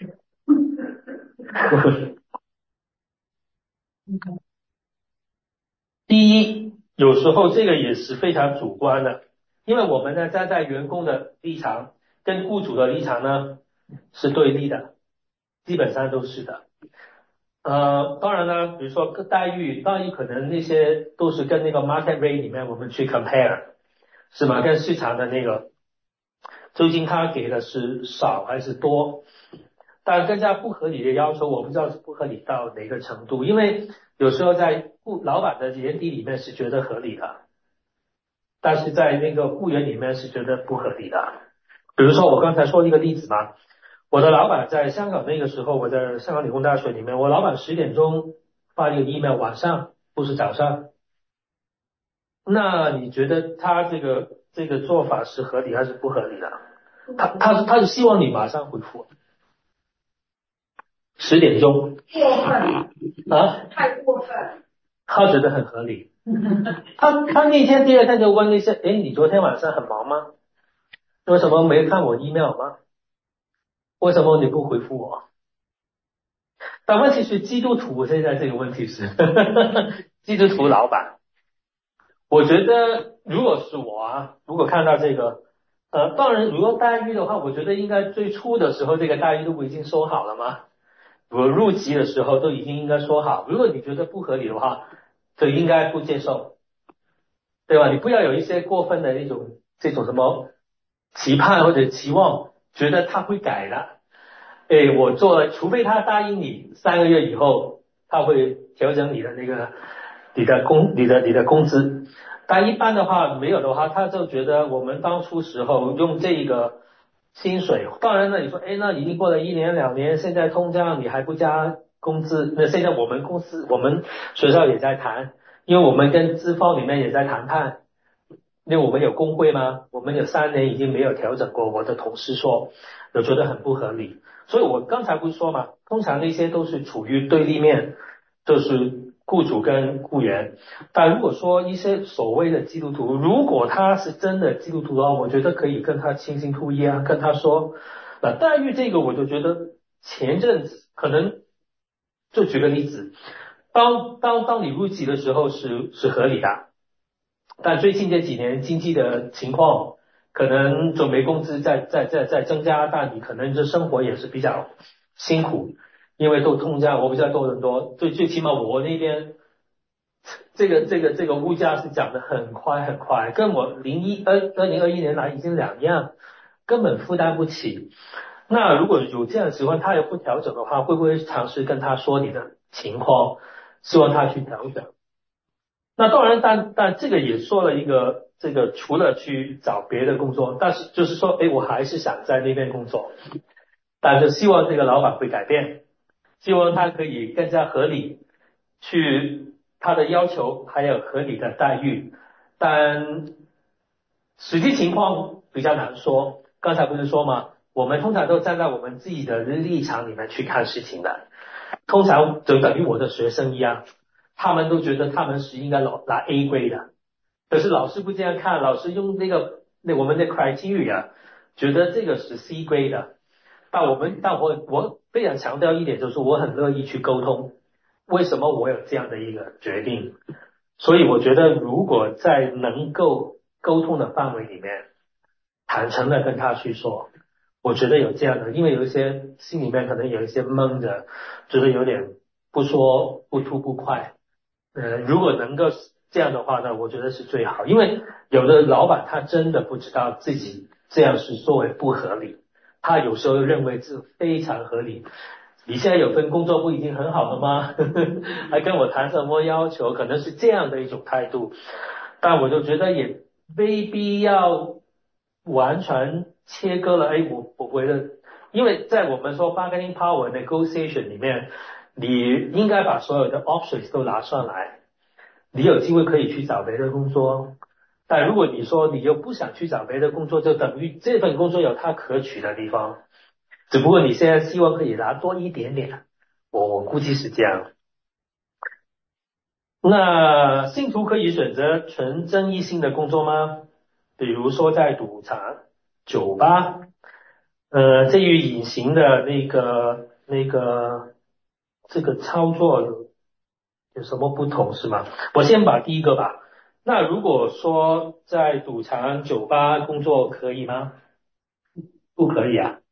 第一，有时候这个也是非常主观的，因为我们呢站在员工的立场跟雇主的立场呢是对立的，基本上都是的。当然呢，比如说待遇可能那些都是跟那个 market rate 里面我们去 compare，是吗？跟市场的那个究竟他给的是少还是多？但更加不合理的要求，我不知道是不合理到哪个程度，因为有时候在老板的眼底里面是觉得合理的，但是在那个雇员里面是觉得不合理的。比如说我刚才说一个例子嘛，我的老板在香港那个时候，我在香港理工大学里面，我老板10点钟发一个 email，晚上不是早上。那你觉得他这个做法是合理还是不合理的？他是希望你马上回复，10点钟过分， 啊， 太过分。 他觉得很合理。他那天第二天就问那些，诶，你昨天晚上很忙吗？为什么没看我 email 吗？为什么你不回复我？但问题是基督徒现在这个问题是基督徒老板，我觉得如果是我啊，如果看到这个，当然如果待遇的话，我觉得应该最初的时候这个待遇都不已经说好了吗？我入籍的时候都已经应该说好，如果你觉得不合理的话，就应该不接受，对吧？你不要有一些过分的这种什么期盼或者期望，觉得他会改的。我做了，除非他答应你3个月以后他会调整你的那个你的工资，但一般的话没有的话，他就觉得我们当初时候用这个薪水，当然了，你说那已经过了1年2年，现在通胀你还不加工资，那现在我们学校也在谈，因为我们跟资方里面也在谈判。因为我们有工会吗？我们有3年已经没有调整过。我的同事说，我觉得很不合理。所以我刚才不是说嘛，通常那些都是处于对立面，就是雇主跟雇员。但如果说一些所谓的基督徒，如果他是真的基督徒的话，我觉得可以跟他倾心吐意啊，跟他说，待遇这个我就觉得前阵子可能就举个例子，当你入籍的时候是合理的。但最近这几年经济的情况，可能准备工资在增加，但你可能这生活也是比较辛苦，因为都通胀。我不知道多伦多，最起码我那边这个物价是涨得很快很快，跟我2021年来已经两样，根本负担不起。那如果有这样的情况，他又不调整的话，会不会尝试跟他说你的情况，希望他去调整？那当然，但这个也说了一个，这个除了去找别的工作，但是就是说，我还是想在那边工作，但是希望这个老板会改变，希望他可以更加合理，去他的要求还有合理的待遇，但实际情况比较难说。刚才不是说吗？我们通常都站在我们自己的立场里面去看事情的，通常就等于我的学生一样，他们都觉得他们是应该拿 A 归的，可是老师不这样看，老师用我们的 criteria，觉得这个是 C 归的。但我非常强调一点，就是我很乐意去沟通，为什么我有这样的一个决定。所以我觉得，如果在能够沟通的范围里面，坦诚的跟他去说，我觉得有这样的，因为有一些心里面可能有一些闷着，觉得有点不说不吐不快。如果能够这样的话呢，我觉得是最好，因为有的老板他真的不知道自己这样是作为不合理，他有时候认为这非常合理。你现在有份工作不已经很好了吗？还跟我谈什么要求？可能是这样的一种态度。 但我就觉得也未必要完全切割了。哎，我觉得，因为在我们说 bargaining power negotiation 里面，你应该把所有的 options 都拿上来，你有机会可以去找别的工作。但如果你说你又不想去找别的工作，就等于这份工作有它可取的地方，只不过你现在希望可以拿多一点点，我估计是这样。那信徒可以选择纯争议性的工作吗？比如说在赌场、酒吧，这与隐形的这个操作有什么不同是吗？我先把第一个吧。那如果说在赌场、酒吧工作可以吗？不可以啊。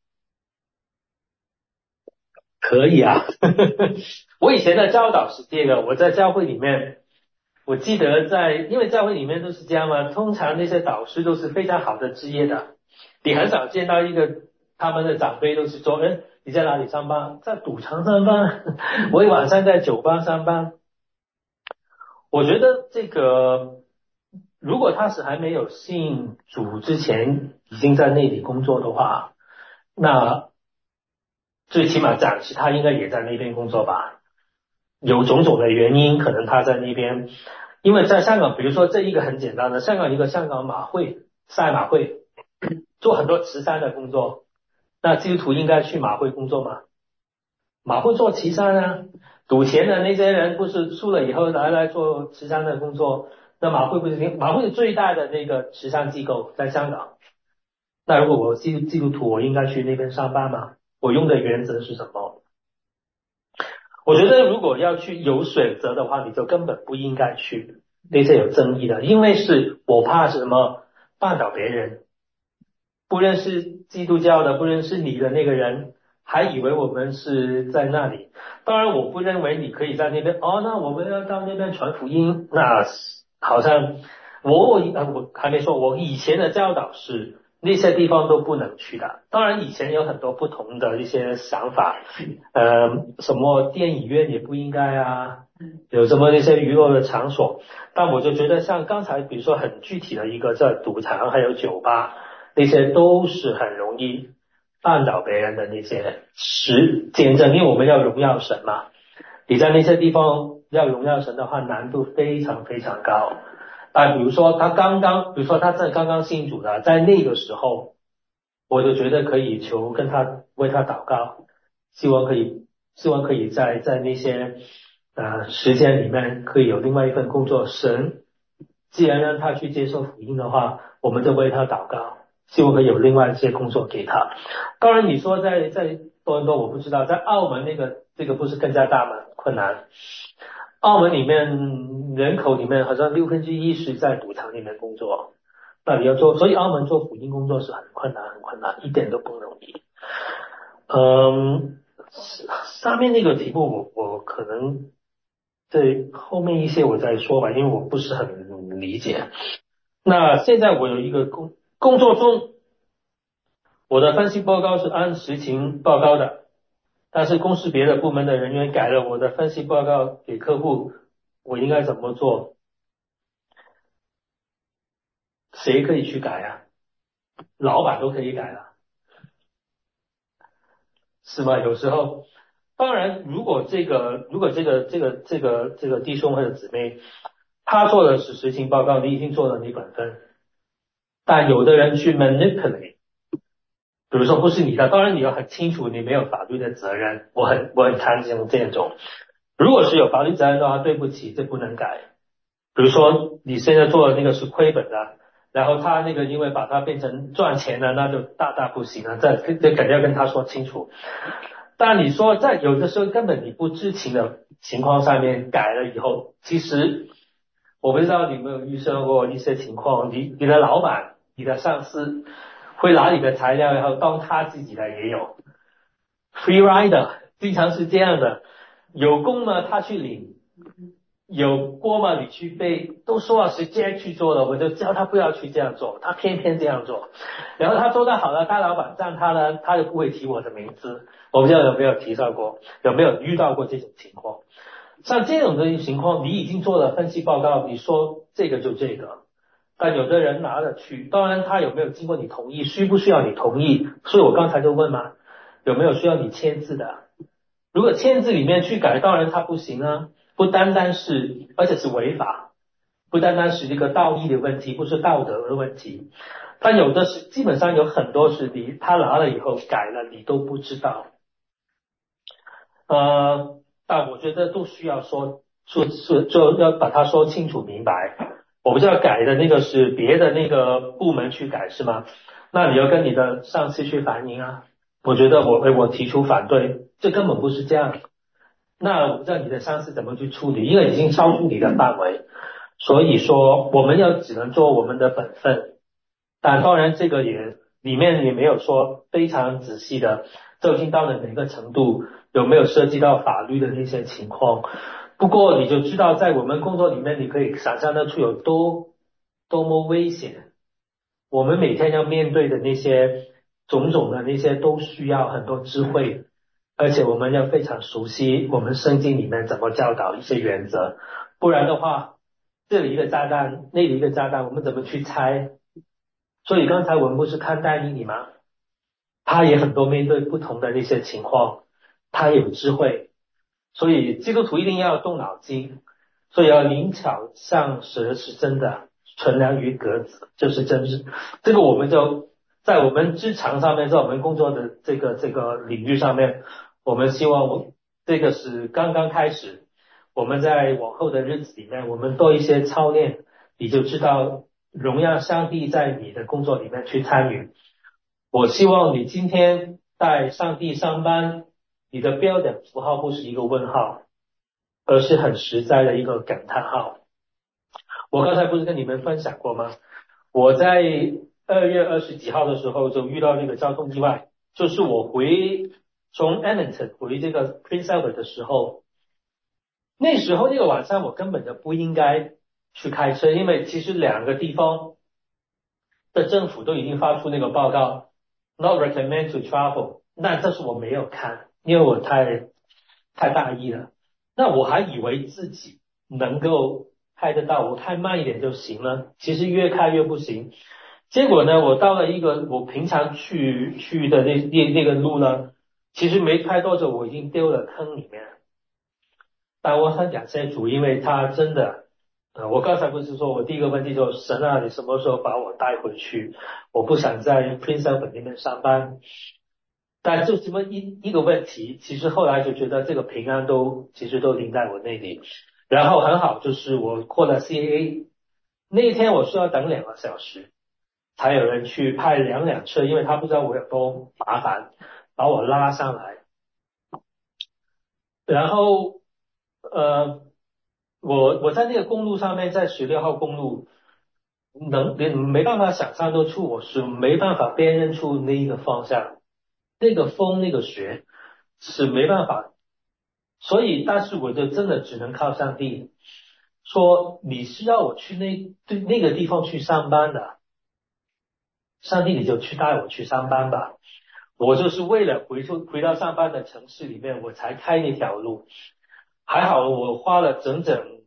可以啊。我以前的教导是这个，我在教会里面。我记得因为教会里面都是这样嘛，通常那些导师都是非常好的职业的，你很少见到一个他们的长辈都是说，哎，你在哪里上班？在赌场上班，我晚上在酒吧上班。我觉得这个，如果他是还没有信主之前已经在那里工作的话，那最起码暂时他应该也在那边工作吧。有种种的原因，可能他在那边，因为在香港，比如说这一个很简单的，香港一个香港马会赛马会，做很多慈善的工作，那基督徒应该去马会工作吗？马会做慈善啊，赌钱的那些人不是输了以后来做慈善的工作，那马会不是马会是最大的那个慈善机构在香港，那如果我基督徒，我应该去那边上班吗？我用的原则是什么？我觉得如果要去有选择的话，你就根本不应该去那些有争议的，因为是我怕什么绊倒别人，不认识基督教的，不认识你的那个人，还以为我们是在那里。当然，我不认为你可以在那边哦，那我们要到那边传福音，那好像我还没说，我以前的教导是那些地方都不能去的。当然，以前有很多不同的一些想法，什么电影院也不应该啊，有什么那些娱乐的场所，但我就觉得像刚才比如说很具体的一个在赌场还有酒吧。那些都是很容易绊倒别人的那些见证，因为我们要荣耀神嘛。你在那些地方要荣耀神的话，难度非常非常高。比如说比如说他在刚刚信主的，在那个时候，我就觉得可以跟他为他祷告，希望可以在那些时间里面可以有另外一份工作。神既然让他去接受福音的话，我们就为他祷告，希望可以有另外一些工作给他。当然你说在多伦多我不知道，在澳门这个不是更加大吗？困难。澳门里面人口里面好像1/6是在赌场里面工作，那你要做，所以澳门做福音工作是很困难，很困难，一点都不容易。嗯，上面那个题目我可能对后面一些我再说吧，因为我不是很理解。那现在我有一个工作中，我的分析报告是按实情报告的，但是公司别的部门的人员改了我的分析报告给客户，我应该怎么做？谁可以去改啊？老板都可以改了，是吗？有时候，当然，如果这个弟兄或者姊妹，他做的是实情报告，你已经做了你本分，但有的人去 manipulate。比如说不是你的，当然你要很清楚你没有法律的责任，我很看重这种。如果是有法律责任的话，对不起，这不能改。比如说你现在做的那个是亏本的，然后他那个因为把它变成赚钱了，那就大大不行了，这肯定要跟他说清楚。但你说在有的时候根本你不知情的情况下面改了以后，其实我不知道你有没有遇上过一些情况，你的老板、你的上司会拿你的材料，然后当他自己的也有 free rider，经常是这样的，有功呢他去领，有锅嘛你去背，都说了时间去做了，我就叫他不要去这样做，他偏偏这样做，然后他做得好了，大老板赞他呢，他就不会提我的名字，我不知道有没有提到过，有没有遇到过这种情况？像这种的情况，你已经做了分析报告，你说这个就这个， 但有的人拿了去，当然他有没有经过你同意，需不需要你同意？所以我刚才就问嘛，有没有需要你签字的？如果签字里面去改，当然他不行啊，不单单是，而且是违法，不单单是一个道义的问题，不是道德的问题。但有的是，基本上有很多是他拿了以后改了，你都不知道。但我觉得都需要说就要把它说清楚明白。我不知道改的那个是别的那个部门去改是吗？那你要跟你的上司去反映啊。我觉得我提出反对，这根本不是这样。那我不知道你的上司怎么去处理，因为已经超出你的范围，所以说我们只能做我们的本分。但当然这个里面也没有说非常仔细的究竟到了哪个程度，有没有涉及到法律的那些情况。不过你就知道在我们工作里面，你可以想象得出有多么危险。我们每天要面对的那些种种的那些都需要很多智慧，而且我们要非常熟悉我们圣经里面怎么教导一些原则，不然的话，这里一个炸弹，那里一个炸弹，我们怎么去猜？所以刚才我们不是看但以理吗？他也很多面对不同的那些情况，他有智慧，所以基督徒一定要动脑筋，所以要灵巧像蛇是真的，纯良于鸽子就是真实。这个我们就在我们职场上面，在我们工作的这个领域上面，我们希望这个是刚刚开始，我们在往后的日子里面，我们多一些操练，你就知道荣耀上帝在你的工作里面去参与。我希望你今天在上帝上班，你的标点符号不是一个问号，而是很实在的一个感叹号。我刚才不是跟你们分享过吗？我在2月20几号的时候就遇到这个交通意外，就是我从 Edmonton 回这个 Prince Albert 的时候，那时候那个晚上我根本就不应该去开车，因为其实两个地方的政府都已经发出那个报告，not recommend to travel。那这是我没有看，因为我太大意了。那我还以为自己能够开得到，我开慢一点就行了。其实越开越不行。结果呢，我到了一个我平常去的那个路呢，其实没开多久，我已经丢了坑里面。但我很感谢主，因为他真的，我刚才不是说我第一个问题就是神啊，你什么时候把我带回去？我不想在 Prince Albert 那边上班。但就这么一个问题，其实后来就觉得这个平安其实都临在我那里。然后很好，就是我过了 CAA，那一天我需要等2个小时，才有人去派2辆车，因为他不知道我有多麻烦，把我拉上来。然后呃，我在那个公路上面，在16号公路，没办法想象得出，我是没办法辨认出那一个方向，那个风那个雪是没办法，所以但是我就真的只能靠上帝，说你是要我去那个地方去上班的，上帝你就去带我去上班吧。我就是为了回到上班的城市里面，我才开那条路。还好我花了整整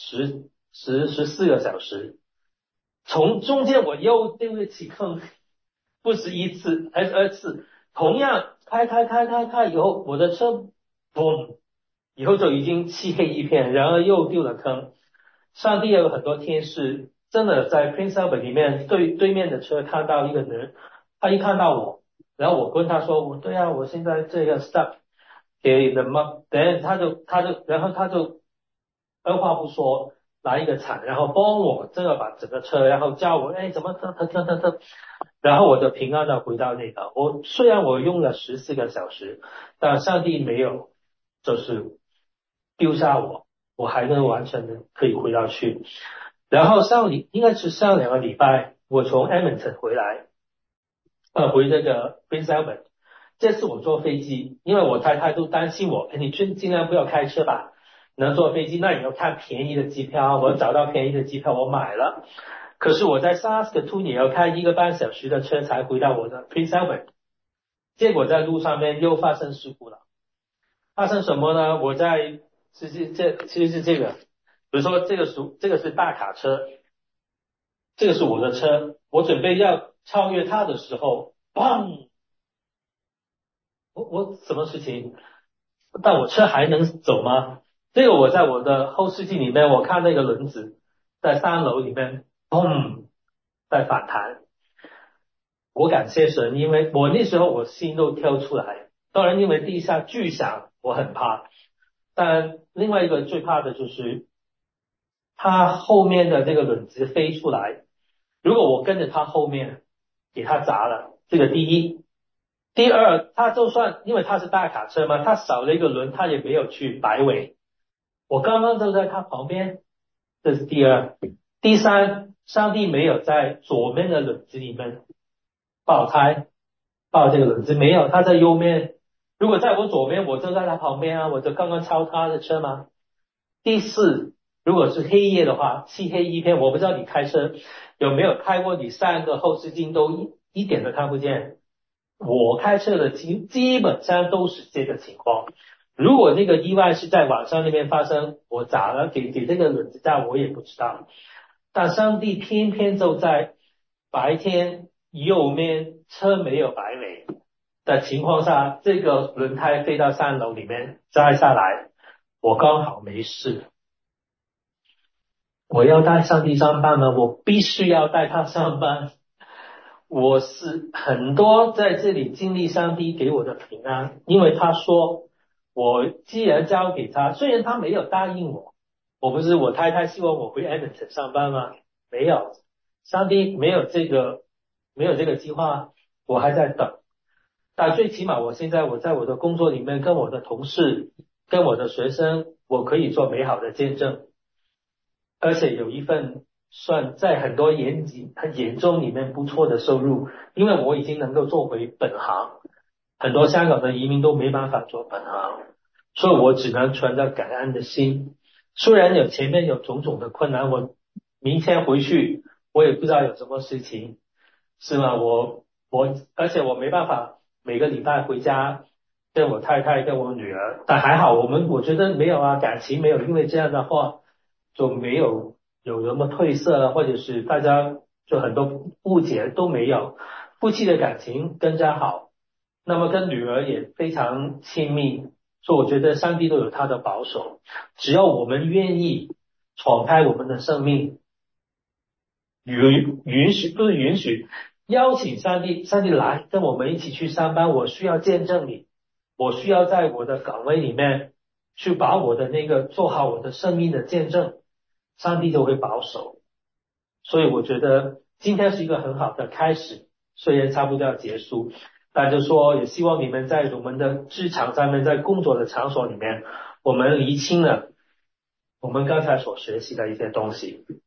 14个小时，从中间我又丢了几坑，不是一次还是2次，同样开以后，我的车嘣，以后就已经漆黑一片，然而又丢了坑。上帝也有很多天使，真的在 Prince Albert 里面对面的车看到一个人，他一看到我，然后我跟他说，对啊，我现在这个 stuck 给人吗？等下然后他就二话不说来一个铲，然后帮我这个把整个车，然后叫我，哎，怎么特，然后我就平安的回到那个，虽然我用了14个小时，但上帝没有就是丢下我，我还能完全的可以回到去。然后应该是上2个礼拜，我从 Edmonton 回来，回这个 Prince Albert。这次我坐飞机，因为我太太都担心我，哎，你尽量不要开车吧，能坐飞机，那你要看便宜的机票。我找到便宜的机票，我买了。可是我在 Saskatoon 也要开1个半小时的车才回到我的 Prince Albert，结果在路上面又发生事故了。发生什么呢？其实是这个，比如说这个是大卡车， 这个是我的车，我准备要超越他的时候，砰！我什么事情？但我车还能走吗？这个我在我的后视镜里面，我看那个轮子在3楼里面，砰，在反弹。我感谢神，因为我那时候我心都跳出来。当然，因为地下巨响，我很怕。但另外一个最怕的就是它后面的这个轮子飞出来，如果我跟着它后面给它砸了，这个第一。第二，它就算因为它是大卡车嘛，它少了一个轮，它也没有去摆尾。我刚刚就在它旁边，这是第二。第三，上帝没有在左面的轮子里面爆胎，爆这个轮子没有，他在右面。如果在我左边，我就在他旁边啊，我就刚刚超他的车嘛。第四，如果是黑夜的话，漆黑一片，我不知道你开车有没有开过，你3个后视镜都一点都看不见。我开车的基本上都是这个情况。如果这个意外是在晚上那边发生，我咋了给这个轮子炸，我也不知道。但上帝偏偏就在白天右面车没有摆尾的情况下，这个轮胎飞到3楼里面摘下来，我刚好没事。我要带上帝上班吗？我必须要带他上班。我是很多在这里经历上帝给我的平安，因为他说我既然交给他，虽然他没有答应我，我不是我太太希望我回 Edmonton 上班吗？没有，上帝没有这个计划，我还在等。但最起码我现在我在我的工作里面跟我的同事、跟我的学生，我可以做美好的见证。而且有一份算在很多很严重里面不错的收入，因为我已经能够做回本行，很多香港的移民都没办法做本行，所以我只能存着感恩的心。虽然前面有种种的困难，我明天回去我也不知道有什么事情，是吗？而且我没办法每个礼拜回家跟我太太跟我女儿，但还好我觉得没有啊，感情没有因为这样的话就没有什么褪色，或者是大家就很多误解都没有，夫妻的感情更加好，那么跟女儿也非常亲密，所以我觉得上帝都有他的保守，只要我们愿意敞开我们的生命，不是允许，邀请上帝来跟我们一起去上班，我需要见证你，我需要在我的岗位里面去把我的那个做好我的生命的见证，上帝就会保守。所以我觉得今天是一个很好的开始，虽然差不多要结束，但就说也希望你们在我们的职场上面，在工作的场所里面，我们厘清了我们刚才所学习的一些东西。